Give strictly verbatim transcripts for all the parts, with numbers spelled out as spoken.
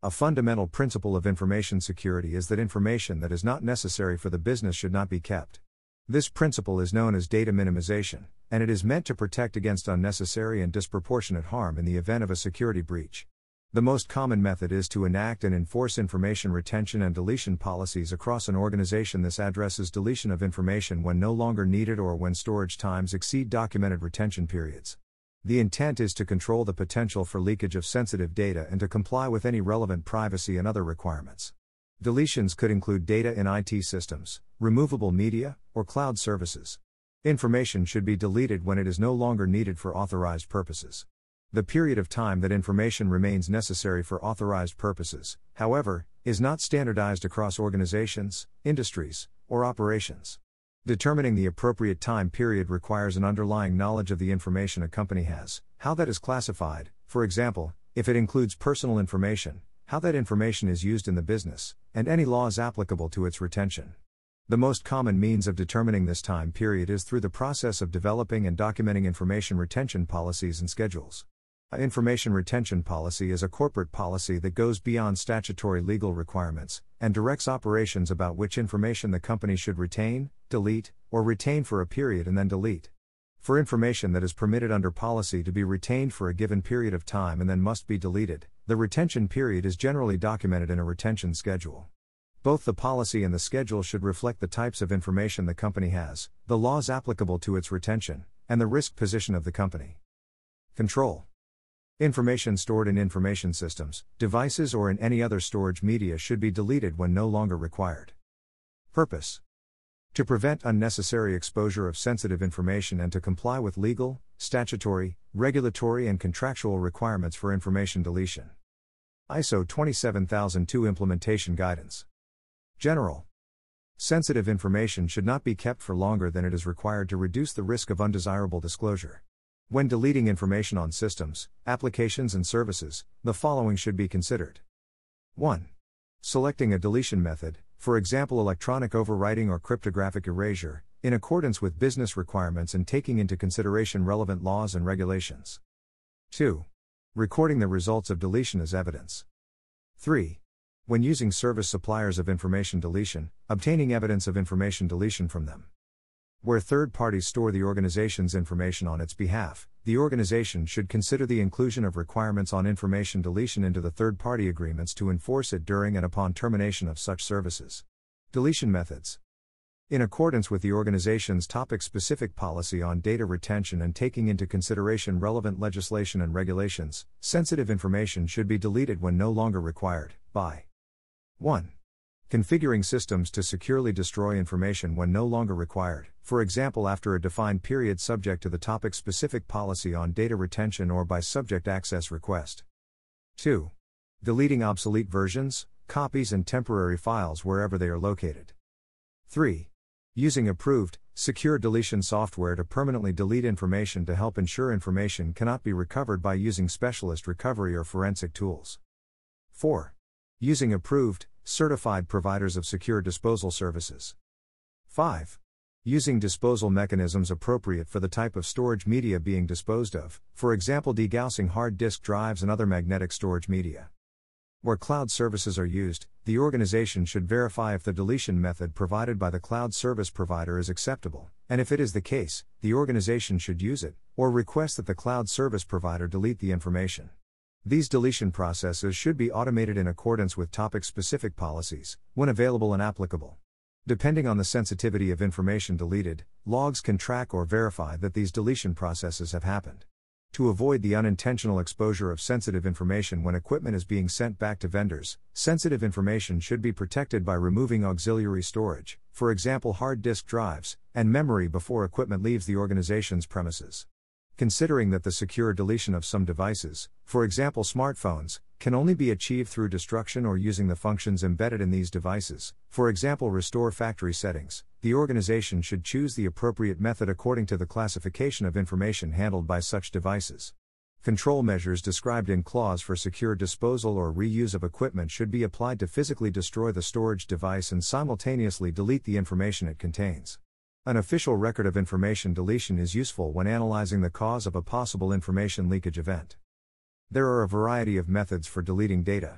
A fundamental principle of information security is that information that is not necessary for the business should not be kept. This principle is known as data minimization, and it is meant to protect against unnecessary and disproportionate harm in the event of a security breach. The most common method is to enact and enforce information retention and deletion policies across an organization. This addresses deletion of information when no longer needed or when storage times exceed documented retention periods. The intent is to control the potential for leakage of sensitive data and to comply with any relevant privacy and other requirements. Deletions could include data in I T systems, removable media, or cloud services. Information should be deleted when it is no longer needed for authorized purposes. The period of time that information remains necessary for authorized purposes, however, is not standardized across organizations, industries, or operations. Determining the appropriate time period requires an underlying knowledge of the information a company has, how that is classified, for example, if it includes personal information, how that information is used in the business, and any laws applicable to its retention. The most common means of determining this time period is through the process of developing and documenting information retention policies and schedules. An information retention policy is a corporate policy that goes beyond statutory legal requirements and directs operations about which information the company should retain, delete, or retain for a period and then delete. For information that is permitted under policy to be retained for a given period of time and then must be deleted, the retention period is generally documented in a retention schedule. Both the policy and the schedule should reflect the types of information the company has, the laws applicable to its retention, and the risk position of the company. Control. Information stored in information systems, devices, or in any other storage media should be deleted when no longer required. Purpose: to prevent unnecessary exposure of sensitive information and to comply with legal, statutory, regulatory, and contractual requirements for information deletion. I S O twenty-seven thousand two Implementation Guidance. General. Sensitive information should not be kept for longer than it is required to reduce the risk of undesirable disclosure. When deleting information on systems, applications, and services, the following should be considered. one. Selecting a deletion method, for example electronic overwriting or cryptographic erasure, in accordance with business requirements and taking into consideration relevant laws and regulations. two. Recording the results of deletion as evidence. three. When using service suppliers of information deletion, obtaining evidence of information deletion from them. Where third parties store the organization's information on its behalf, the organization should consider the inclusion of requirements on information deletion into the third-party agreements to enforce it during and upon termination of such services. Deletion methods. In accordance with the organization's topic-specific policy on data retention and taking into consideration relevant legislation and regulations, sensitive information should be deleted when no longer required, by one. Configuring systems to securely destroy information when no longer required, for example after a defined period subject to the topic-specific policy on data retention or by subject access request. two. Deleting obsolete versions, copies and temporary files wherever they are located. three. Using approved, secure deletion software to permanently delete information to help ensure information cannot be recovered by using specialist recovery or forensic tools. four. Using approved, certified providers of secure disposal services. five. Using disposal mechanisms appropriate for the type of storage media being disposed of, for example degaussing hard disk drives and other magnetic storage media. Where cloud services are used, the organization should verify if the deletion method provided by the cloud service provider is acceptable, and if it is the case, the organization should use it, or request that the cloud service provider delete the information. These deletion processes should be automated in accordance with topic-specific policies, when available and applicable. Depending on the sensitivity of information deleted, logs can track or verify that these deletion processes have happened. To avoid the unintentional exposure of sensitive information when equipment is being sent back to vendors, sensitive information should be protected by removing auxiliary storage, for example hard disk drives, and memory before equipment leaves the organization's premises. Considering that the secure deletion of some devices, for example smartphones, can only be achieved through destruction or using the functions embedded in these devices, for example restore factory settings, the organization should choose the appropriate method according to the classification of information handled by such devices. Control measures described in clause for secure disposal or reuse of equipment should be applied to physically destroy the storage device and simultaneously delete the information it contains. An official record of information deletion is useful when analyzing the cause of a possible information leakage event. There are a variety of methods for deleting data.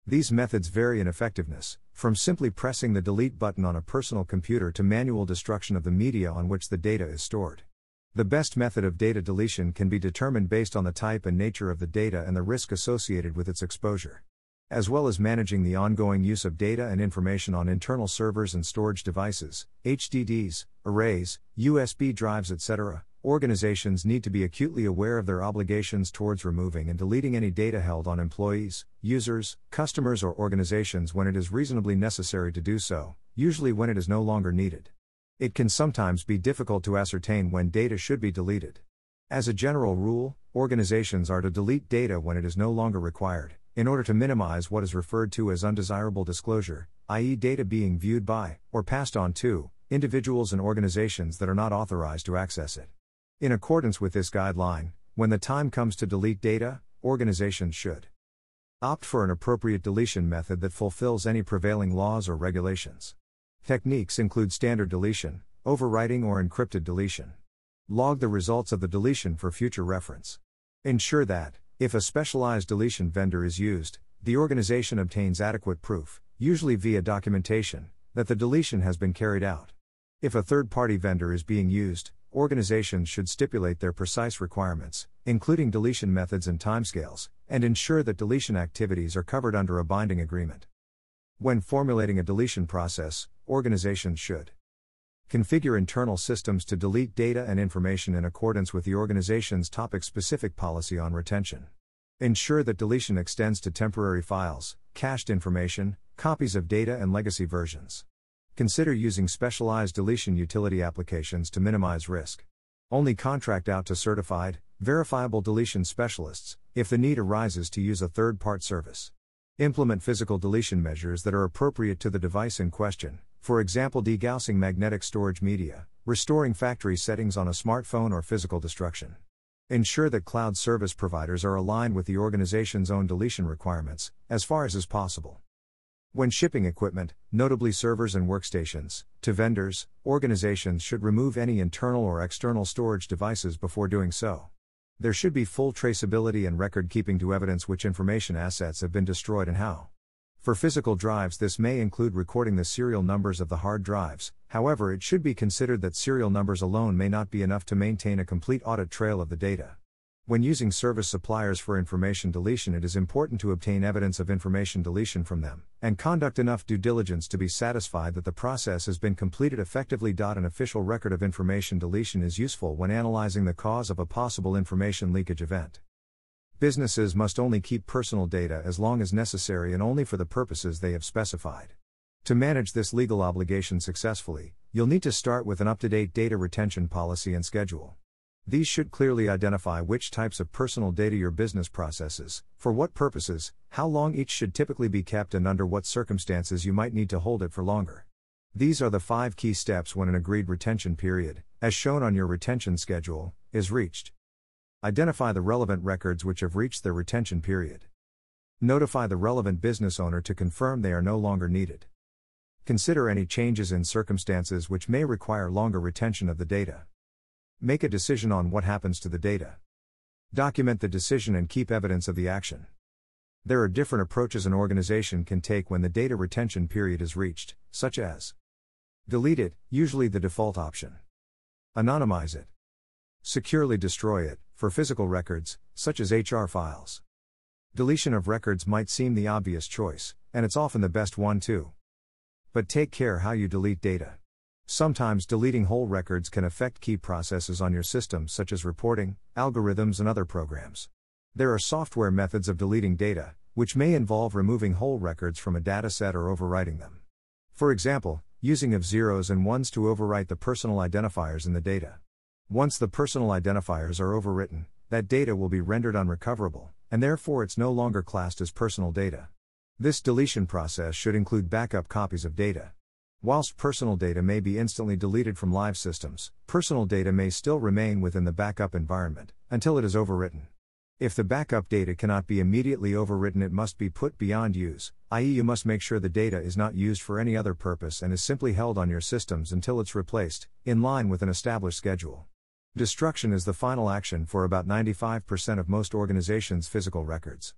These methods vary in effectiveness, from simply pressing the delete button on a personal computer to manual destruction of the media on which the data is stored. The best method of data deletion can be determined based on the type and nature of the data and the risk associated with its exposure. As well as managing the ongoing use of data and information on internal servers and storage devices, H D Ds, arrays, U S B drives, et cetera, organizations need to be acutely aware of their obligations towards removing and deleting any data held on employees, users, customers, or organizations when it is reasonably necessary to do so, usually when it is no longer needed. It can sometimes be difficult to ascertain when data should be deleted. As a general rule, organizations are to delete data when it is no longer required, in order to minimize what is referred to as undesirable disclosure, that is data being viewed by, or passed on to, individuals and organizations that are not authorized to access it. In accordance with this guideline, when the time comes to delete data, organizations should opt for an appropriate deletion method that fulfills any prevailing laws or regulations. Techniques include standard deletion, overwriting, or encrypted deletion. Log the results of the deletion for future reference. Ensure that, if a specialized deletion vendor is used, the organization obtains adequate proof, usually via documentation, that the deletion has been carried out. If a third-party vendor is being used, organizations should stipulate their precise requirements, including deletion methods and timescales, and ensure that deletion activities are covered under a binding agreement. When formulating a deletion process, organizations should configure internal systems to delete data and information in accordance with the organization's topic-specific policy on retention. Ensure that deletion extends to temporary files, cached information, copies of data, and legacy versions. Consider using specialized deletion utility applications to minimize risk. Only contract out to certified, verifiable deletion specialists, if the need arises to use a third-party service. Implement physical deletion measures that are appropriate to the device in question, for example degaussing magnetic storage media, restoring factory settings on a smartphone, or physical destruction. Ensure that cloud service providers are aligned with the organization's own deletion requirements, as far as is possible. When shipping equipment, notably servers and workstations, to vendors, organizations should remove any internal or external storage devices before doing so. There should be full traceability and record keeping to evidence which information assets have been destroyed and how. For physical drives, this may include recording the serial numbers of the hard drives, however, it should be considered that serial numbers alone may not be enough to maintain a complete audit trail of the data. When using service suppliers for information deletion, it is important to obtain evidence of information deletion from them, and conduct enough due diligence to be satisfied that the process has been completed effectively. An official record of information deletion is useful when analyzing the cause of a possible information leakage event. Businesses must only keep personal data as long as necessary and only for the purposes they have specified. To manage this legal obligation successfully, you'll need to start with an up-to-date data retention policy and schedule. These should clearly identify which types of personal data your business processes, for what purposes, how long each should typically be kept, and under what circumstances you might need to hold it for longer. These are the five key steps when an agreed retention period, as shown on your retention schedule, is reached. Identify the relevant records which have reached their retention period. Notify the relevant business owner to confirm they are no longer needed. Consider any changes in circumstances which may require longer retention of the data. Make a decision on what happens to the data. Document the decision and keep evidence of the action. There are different approaches an organization can take when the data retention period is reached, such as delete it, usually the default option. Anonymize it. Securely destroy it, for physical records, such as H R files. Deletion of records might seem the obvious choice, and it's often the best one too. But take care how you delete data. Sometimes deleting whole records can affect key processes on your system, such as reporting, algorithms, and other programs. There are software methods of deleting data, which may involve removing whole records from a dataset or overwriting them. For example, using of zeros and ones to overwrite the personal identifiers in the data. Once the personal identifiers are overwritten, that data will be rendered unrecoverable, and therefore it's no longer classed as personal data. This deletion process should include backup copies of data. Whilst personal data may be instantly deleted from live systems, personal data may still remain within the backup environment, until it is overwritten. If the backup data cannot be immediately overwritten, it must be put beyond use, that is you must make sure the data is not used for any other purpose and is simply held on your systems until it's replaced, in line with an established schedule. Destruction is the final action for about ninety-five percent of most organizations' physical records.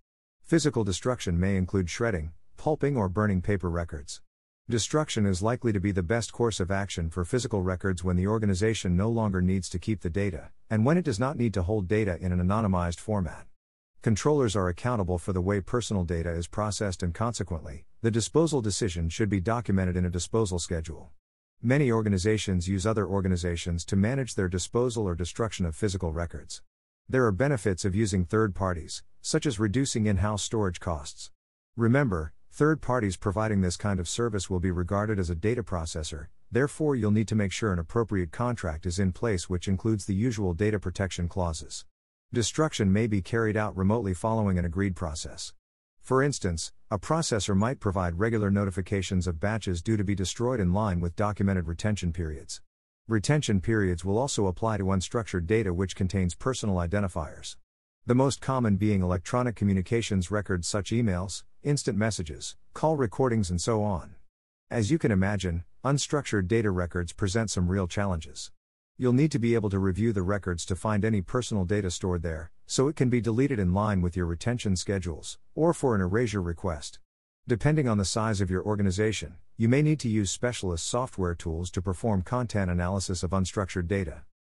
Physical destruction may include shredding, pulping, or burning paper records. Destruction is likely to be the best course of action for physical records when the organization no longer needs to keep the data, and when it does not need to hold data in an anonymized format. Controllers are accountable for the way personal data is processed, and consequently, the disposal decision should be documented in a disposal schedule. Many organizations use other organizations to manage their disposal or destruction of physical records. There are benefits of using third parties, such as reducing in-house storage costs. Remember, third parties providing this kind of service will be regarded as a data processor, therefore you'll need to make sure an appropriate contract is in place which includes the usual data protection clauses. Destruction may be carried out remotely following an agreed process. For instance, a processor might provide regular notifications of batches due to be destroyed in line with documented retention periods. Retention periods will also apply to unstructured data which contains personal identifiers. The most common being electronic communications records such as emails, instant messages, call recordings, and so on. As you can imagine, unstructured data records present some real challenges. You'll need to be able to review the records to find any personal data stored there, so it can be deleted in line with your retention schedules, or for an erasure request. Depending on the size of your organization, you may need to use specialist software tools to perform content analysis of unstructured data.